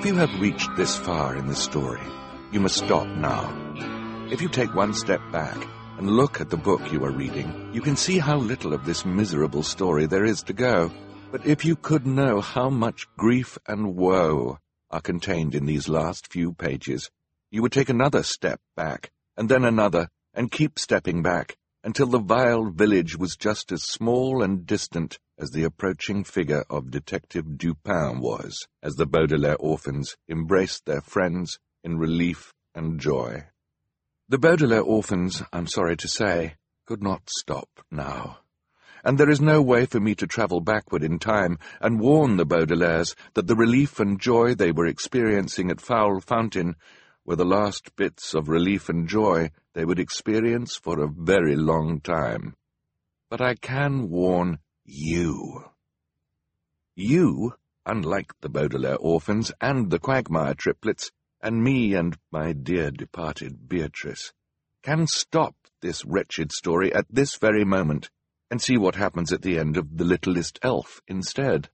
If you have reached this far in the story, you must stop now. If you take one step back and look at the book you are reading, you can see how little of this miserable story there is to go. But if you could know how much grief and woe are contained in these last few pages, you would take another step back, and then another, and keep stepping back, until the vile village was just as small and distant as the approaching figure of Detective Dupin was, as the Baudelaire orphans embraced their friends in relief and joy. The Baudelaire orphans, I'm sorry to say, could not stop now. And there is no way for me to travel backward in time and warn the Baudelaires that the relief and joy they were experiencing at Foul Fountain were the last bits of relief and joy they would experience for a very long time. But I can warn you. You, unlike the Baudelaire orphans and the Quagmire triplets, and me and my dear departed Beatrice, can stop this wretched story at this very moment and see what happens at the end of The Littlest Elf instead.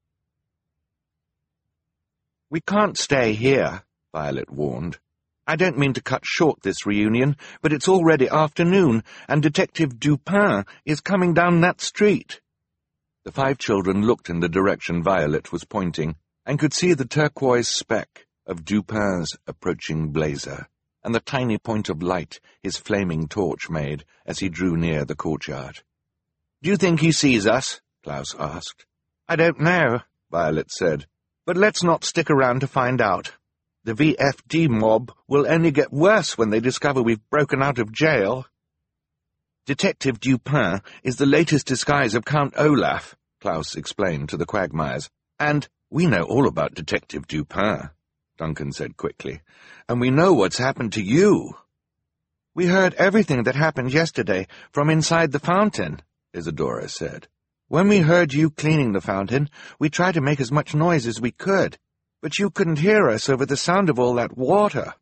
"We can't stay here," Violet warned. "I don't mean to cut short this reunion, but it's already afternoon, and Detective Dupin is coming down that street." The 5 children looked in the direction Violet was pointing, and could see the turquoise speck of Dupin's approaching blazer, and the tiny point of light his flaming torch made as he drew near the courtyard. "Do you think he sees us?" Klaus asked. "I don't know," Violet said, "but let's not stick around to find out. The VFD mob will only get worse when they discover we've broken out of jail." "Detective Dupin is the latest disguise of Count Olaf," Klaus explained to the Quagmires. "And we know all about Detective Dupin," Duncan said quickly. "And we know what's happened to you." "We heard everything that happened yesterday from inside the fountain," Isadora said. "When we heard you cleaning the fountain, we tried to make as much noise as we could, but you couldn't hear us over the sound of all that water."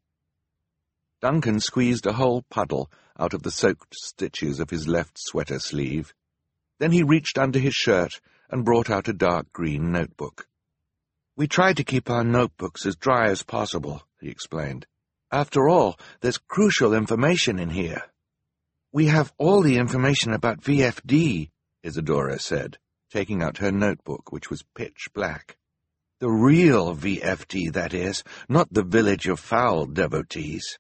Duncan squeezed a whole puddle out of the soaked stitches of his left sweater sleeve. Then he reached under his shirt and brought out a dark green notebook. "We tried to keep our notebooks as dry as possible," he explained. "After all, there's crucial information in here." "We have all the information about VFD," Isadora said, taking out her notebook, which was pitch black. "The real VFD, that is, not the Village of Foul devotees."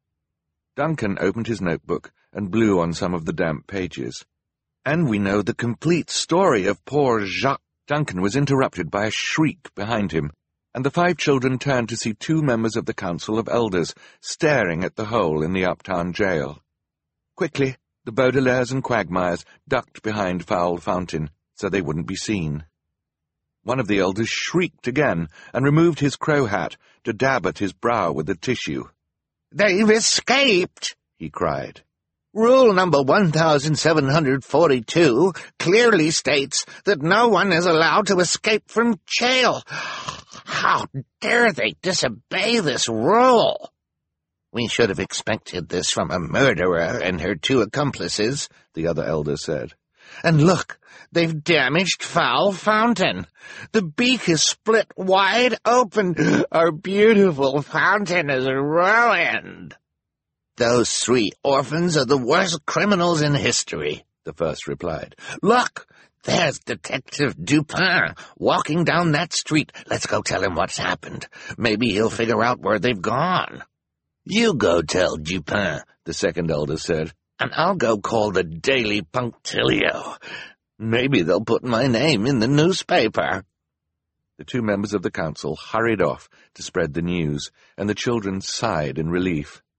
Duncan opened his notebook and blew on some of the damp pages. "And we know the complete story of poor Jacques." Duncan was interrupted by a shriek behind him, and the 5 children turned to see 2 members of the Council of Elders staring at the hole in the uptown jail. Quickly, the Baudelaires and Quagmires ducked behind Foul Fountain so they wouldn't be seen. One of the elders shrieked again and removed his crow hat to dab at his brow with a tissue. "They've escaped!" he cried. "Rule number 1742 clearly states that no one is allowed to escape from jail. How dare they disobey this rule?" "We should have expected this from a murderer and her 2 accomplices," the other elder said. "And look, they've damaged Foul Fountain. The beak is split wide open. Our beautiful fountain is ruined." "Those 3 orphans are the worst criminals in history," the first replied. "Look, there's Detective Dupin walking down that street. Let's go tell him what's happened. Maybe he'll figure out where they've gone." "You go tell Dupin," the second elder said, "and I'll go call the Daily Punctilio. Maybe they'll put my name in the newspaper." The 2 members of the council hurried off to spread the news, and the children sighed in relief.